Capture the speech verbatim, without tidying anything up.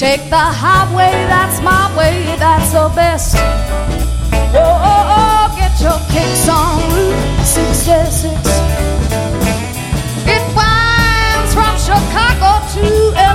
Take the highway, that's my way, that's the best. Oh, oh, oh, get your kicks on Route sixty-six. It winds from Chicago to L A